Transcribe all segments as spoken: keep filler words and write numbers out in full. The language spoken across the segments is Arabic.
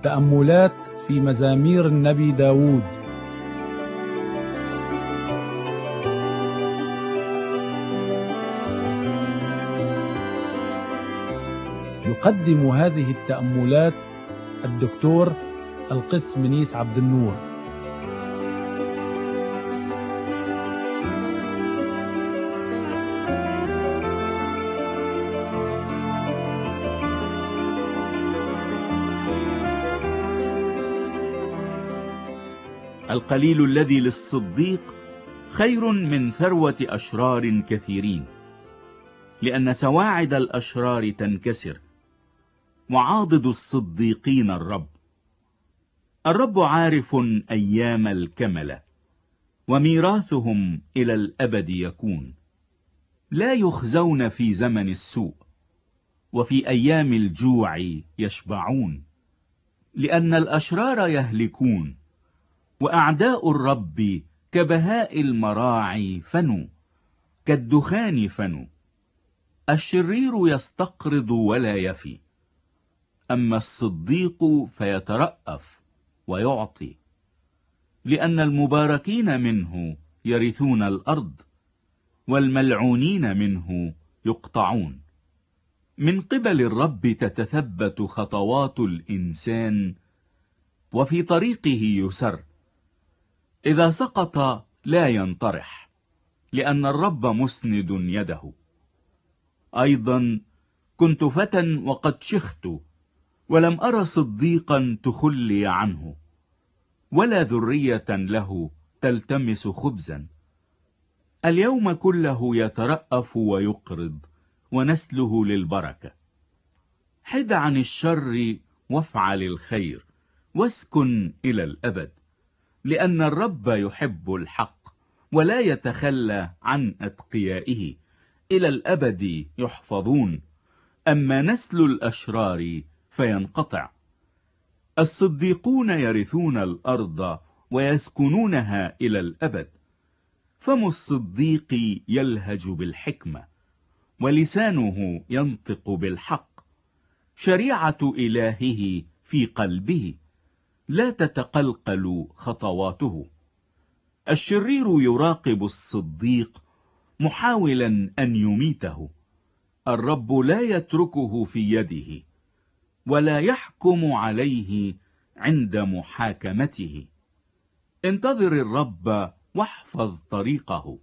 تأملات في مزامير النبي داود. يقدم هذه التأملات الدكتور القس منيس عبد النور. القليل الذي للصديق خير من ثروة أشرار كثيرين، لأن سواعد الأشرار تنكسر، وعاضد الصديقين الرب. الرب عارف أيام الكملة، وميراثهم إلى الأبد يكون. لا يخزون في زمن السوء، وفي أيام الجوع يشبعون. لأن الأشرار يهلكون، وأعداء الرب كبهاء المراعي فنوا، كالدخان فنوا. الشرير يستقرض ولا يفي، أما الصديق فيترأف ويعطي. لأن المباركين منه يرثون الأرض، والملعونين منه يقطعون. من قبل الرب تتثبت خطوات الإنسان، وفي طريقه يسر. إذا سقط لا ينطرح، لأن الرب مسند يده. أيضا كنت فتى وقد شخت، ولم أر صديقا تخلي عنه، ولا ذرية له تلتمس خبزا. اليوم كله يترأف ويقرض، ونسله للبركة. حد عن الشر وافعل الخير، واسكن إلى الأبد. لأن الرب يحب الحق، ولا يتخلى عن أتقيائه. إلى الأبد يحفظون، أما نسل الأشرار فينقطع. الصديقون يرثون الأرض، ويسكنونها إلى الأبد. فم الصديق يلهج بالحكمة، ولسانه ينطق بالحق. شريعة إلهه في قلبه، لا تتقلقل خطواته. الشرير يراقب الصديق، محاولا أن يميته. الرب لا يتركه في يده، ولا يحكم عليه عند محاكمته. انتظر الرب واحفظ طريقه،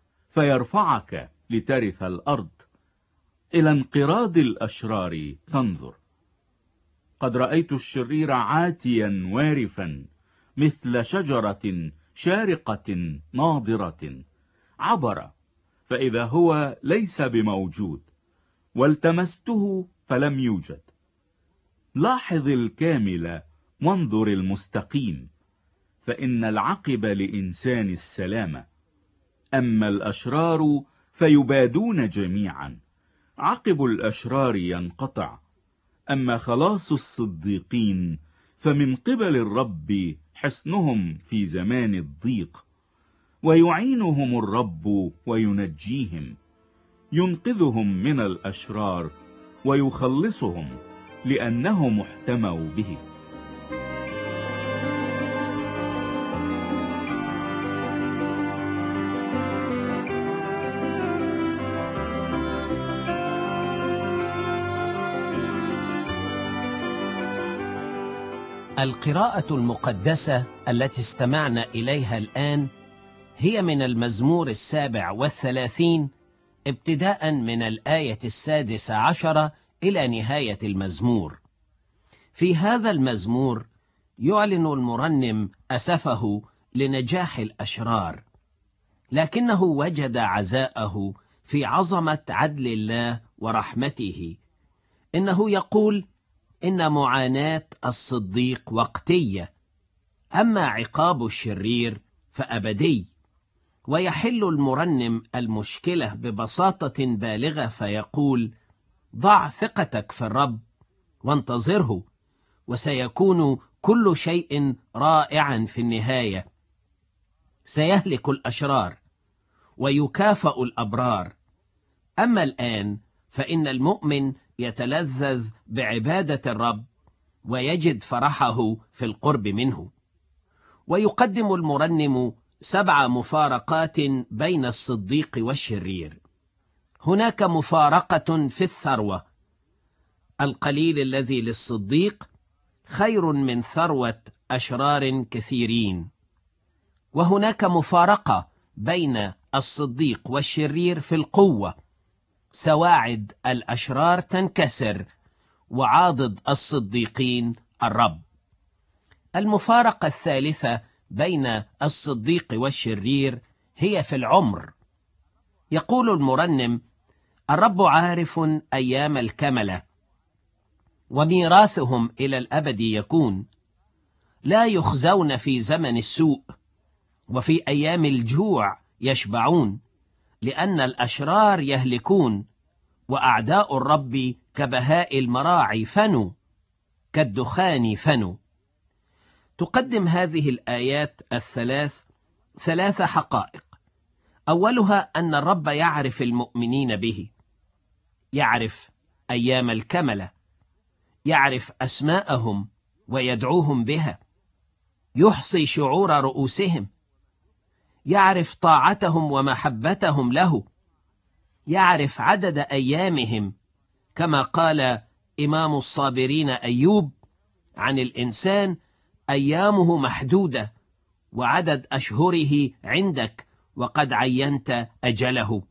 فيرفعك لترث الأرض. إلى انقراض الأشرار تنظر. قد رأيت الشرير عاتيا وارفا، مثل شجرة شارقة ناضرة. عبر، فإذا هو ليس بموجود، والتمسته فلم يوجد. لاحظ الكامل وانظر المستقيم، فإن العقب لإنسان السلامة. أما الأشرار فيبادون جميعا، عقب الأشرار ينقطع. أما خلاص الصديقين فمن قبل الرب حصنهم في زمان الضيق. ويعينهم الرب وينجيهم، ينقذهم من الأشرار ويخلصهم، لأنهم احتموا به. القراءة المقدسة التي استمعنا إليها الآن هي من المزمور السابع والثلاثين، ابتداء من الآية السادسة عشرة إلى نهاية المزمور. في هذا المزمور يعلن المرنم أسفه لنجاح الأشرار، لكنه وجد عزاءه في عظمة عدل الله ورحمته. إنه يقول إن معاناة الصديق وقتية، أما عقاب الشرير فأبدي. ويحل المرنم المشكلة ببساطة بالغة فيقول: ضع ثقتك في الرب وانتظره، وسيكون كل شيء رائعا في النهاية. سيهلك الأشرار ويكافأ الأبرار. أما الآن فإن المؤمن يتلذذ بعبادة الرب، ويجد فرحه في القرب منه. ويقدم المرنم سبع مفارقات بين الصديق والشرير. هناك مفارقة في الثروة: القليل الذي للصديق خير من ثروة أشرار كثيرين. وهناك مفارقة بين الصديق والشرير في القوة: سواعد الأشرار تنكسر وعاضد الصديقين الرب. المفارقة الثالثة بين الصديق والشرير هي في العمر. يقول المرنم: الرب عارف أيام الكملة وميراثهم إلى الأبد يكون، لا يخزون في زمن السوء، وفي أيام الجوع يشبعون، لأن الأشرار يهلكون، وأعداء الرب كبهاء المراعي فنوا، كالدخان فنوا. تقدم هذه الآيات الثلاث ثلاث حقائق: أولها أن الرب يعرف المؤمنين به، يعرف أيام الكملة، يعرف أسماءهم ويدعوهم بها، يحصي شعور رؤوسهم، يعرف طاعتهم ومحبتهم له، يعرف عدد أيامهم، كما قال إمام الصابرين أيوب عن الإنسان: أيامه محدودة وعدد أشهره عندك وقد عينت أجله.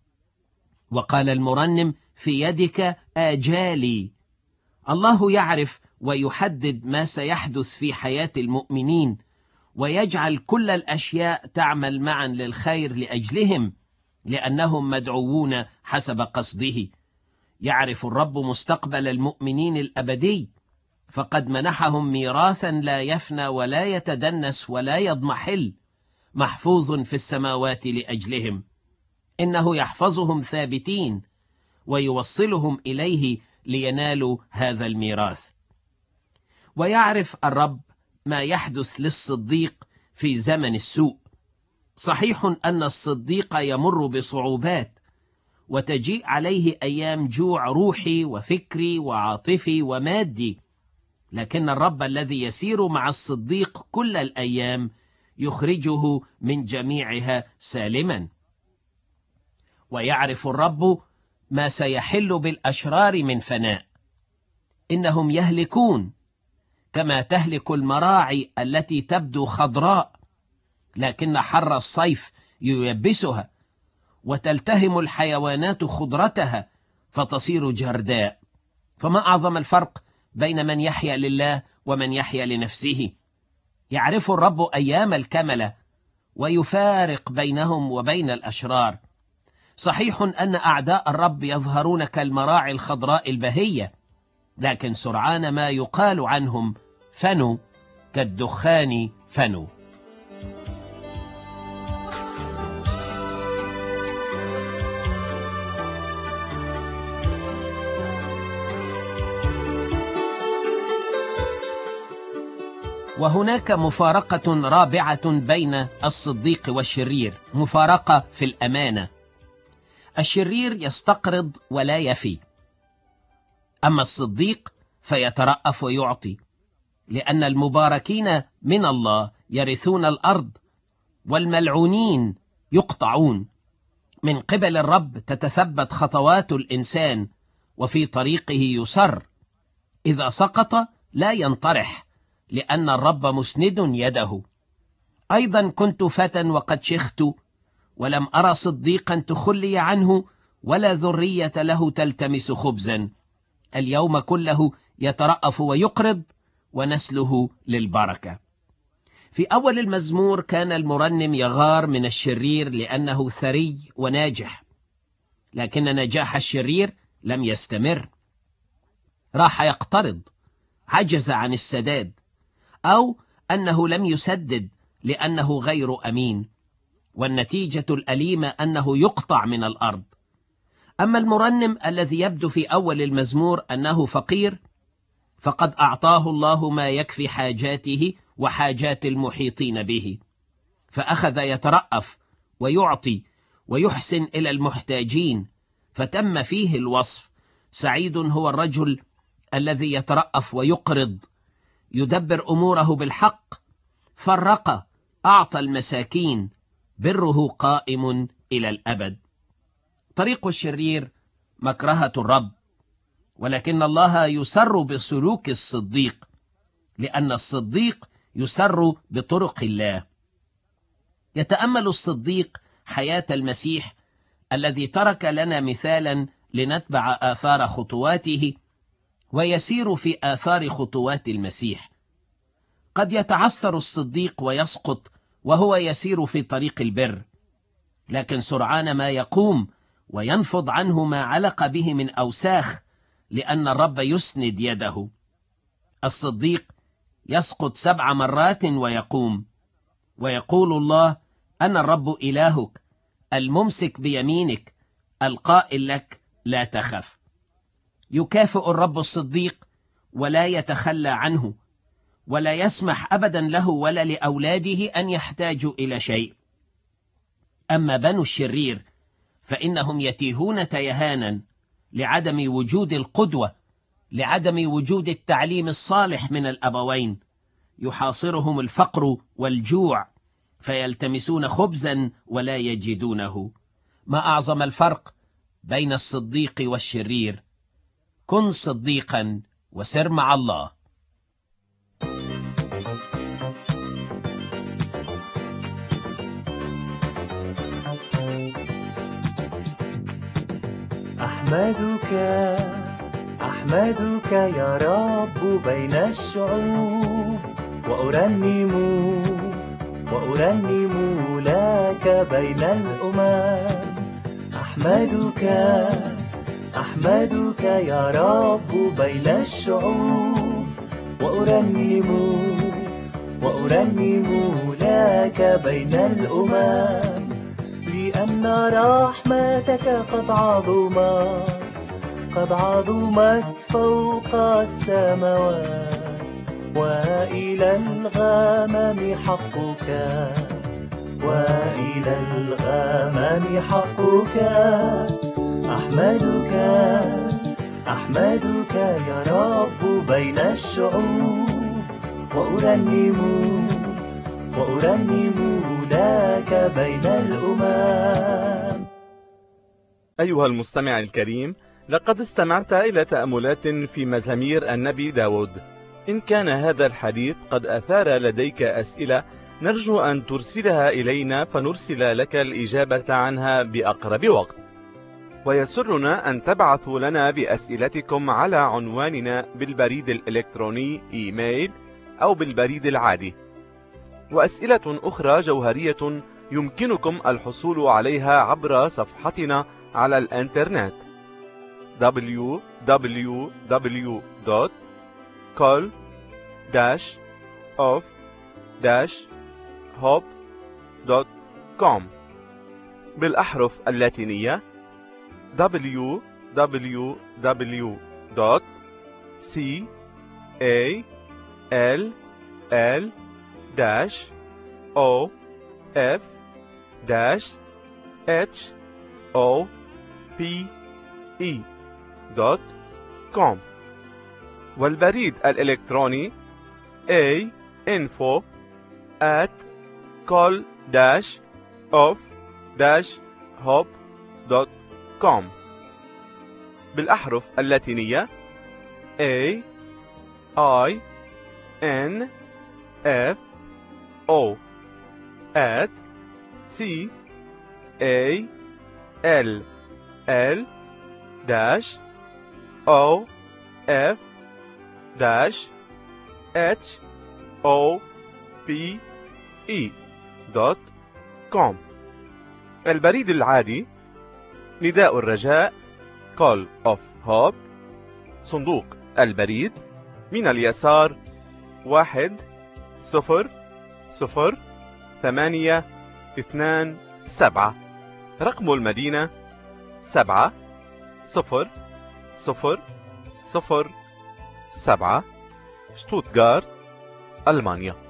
وقال المرنم: في يدك آجالي. الله يعرف ويحدد ما سيحدث في حياة المؤمنين، ويجعل كل الأشياء تعمل معا للخير لأجلهم، لأنهم مدعوون حسب قصده. يعرف الرب مستقبل المؤمنين الأبدي، فقد منحهم ميراثا لا يفنى ولا يتدنس ولا يضمحل، محفوظ في السماوات لأجلهم. إنه يحفظهم ثابتين ويوصلهم إليه لينالوا هذا الميراث. ويعرف الرب ما يحدث للصديق في زمن السوء. صحيح أن الصديق يمر بصعوبات، وتجيء عليه أيام جوع روحي وفكري وعاطفي ومادي، لكن الرب الذي يسير مع الصديق كل الأيام يخرجه من جميعها سالما. ويعرف الرب ما سيحل بالأشرار من فناء. إنهم يهلكون كما تهلك المراعي التي تبدو خضراء، لكن حر الصيف ييبسها، وتلتهم الحيوانات خضرتها فتصير جرداء. فما أعظم الفرق بين من يحيا لله ومن يحيا لنفسه. يعرف الرب أيام الكملة ويفارق بينهم وبين الأشرار. صحيح أن أعداء الرب يظهرون كالمراعي الخضراء البهية، لكن سرعان ما يقال عنهم: فنوا، كالدخان فنوا. وهناك مفارقة رابعة بين الصديق والشرير، مفارقة في الأمانة. الشرير يستقرض ولا يفي، أما الصديق فيترأف ويعطي، لأن المباركين من الله يرثون الأرض، والملعونين يقطعون. من قبل الرب تتثبت خطوات الإنسان، وفي طريقه يسر. إذا سقط لا ينطرح، لأن الرب مسند يده. أيضا كنت فتى وقد شخت، ولم أرى صديقا تخلي عنه، ولا ذرية له تلتمس خبزا. اليوم كله يترأف ويقرض، ونسله للبركة. في أول المزمور كان المرنم يغار من الشرير لأنه ثري وناجح، لكن نجاح الشرير لم يستمر. راح يقترض، عجز عن السداد، أو أنه لم يسدد لأنه غير أمين، والنتيجة الأليمة أنه يقطع من الأرض. أما المرنم الذي يبدو في أول المزمور أنه فقير، فقد أعطاه الله ما يكفي حاجاته وحاجات المحيطين به، فأخذ يترأف ويعطي ويحسن إلى المحتاجين، فتم فيه الوصف: سعيد هو الرجل الذي يترأف ويقرض، يدبر أموره بالحق، فرق، أعطى المساكين، بره قائم إلى الأبد. طريق الشرير مكرهة الرب، ولكن الله يسر بسلوك الصديق، لأن الصديق يسر بطرق الله. يتأمل الصديق حياة المسيح الذي ترك لنا مثالا لنتبع آثار خطواته، ويسير في آثار خطوات المسيح. قد يتعثر الصديق ويسقط وهو يسير في طريق البر، لكن سرعان ما يقوم وينفض عنه ما علق به من أوساخ، لأن الرب يسند يده. الصديق يسقط سبع مرات ويقوم، ويقول الله: أنا الرب إلهك الممسك بيمينك القائل لك لا تخف. يكافئ الرب الصديق ولا يتخلى عنه، ولا يسمح أبدا له ولا لأولاده أن يحتاجوا إلى شيء. أما بنو الشرير فإنهم يتيهون تيهانا لعدم وجود القدوة، لعدم وجود التعليم الصالح من الأبوين. يحاصرهم الفقر والجوع، فيلتمسون خبزا ولا يجدونه. ما أعظم الفرق بين الصديق والشرير. كن صديقا وسر مع الله. أحمدك أحمدك يا رب بين الشعوب، وأرنم وأرنم لك بين الأمم. أحمدك أحمدك يا رب بين الشعوب، وأرنم وأرنم لك بين الأمم. لأن رحمتك قد عظمت قد عظمت فوق السماوات، وإلى الغمام حقك وإلى الغمام حقك. أحمدك أحمدك يا رب بين الشعوب، وأرنم وأرنم لك بين الأمم. أيها المستمع الكريم، لقد استمعت إلى تأملات في مزامير النبي داود. إن كان هذا الحديث قد أثار لديك أسئلة، نرجو أن ترسلها إلينا فنرسل لك الإجابة عنها بأقرب وقت. ويسرنا أن تبعثوا لنا بأسئلتكم على عنواننا بالبريد الإلكتروني إيميل أو بالبريد العادي. وأسئلة أخرى جوهرية يمكنكم الحصول عليها عبر صفحتنا على الإنترنت دبليو دبليو دبليو دوت كول داش أوف داش هوب دوت كوم بالأحرف اللاتينية دبليو دبليو دبليو دوت سي إيه إل إل داش أو إف داش إتش أو بي إي دوت كوم. والبريد الإلكتروني A info at call dash of dash hop دوت كوم بالأحرف اللاتينية A I N F O at C A L L dash O F dash H O P E دوت كوم. البريد العادي نداء الرجاء Call of Hope، صندوق البريد من اليسار واحد صفر صفر ثمانية اثنان سبعة. رقم المدينة سبعة صفر صفر صفر سبعة، شتوتغارت، ألمانيا.